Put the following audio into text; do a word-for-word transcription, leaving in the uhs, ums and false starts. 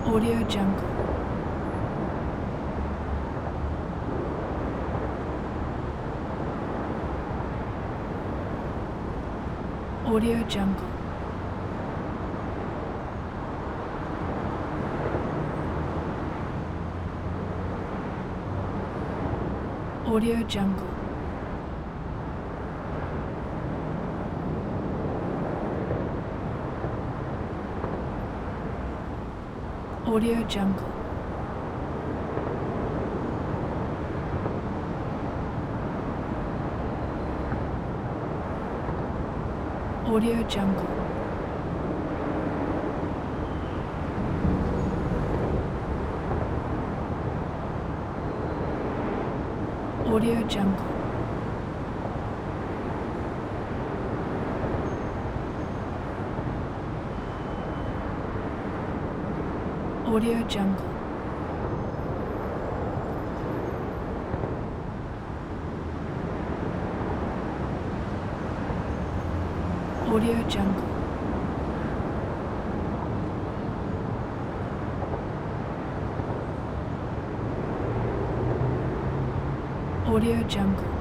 Audio Jungle. Audio Jungle. Audio Jungle. Audio Jungle. Audio Jungle. Audio Jungle. Audio Jungle. Audio Jungle. Audio Jungle.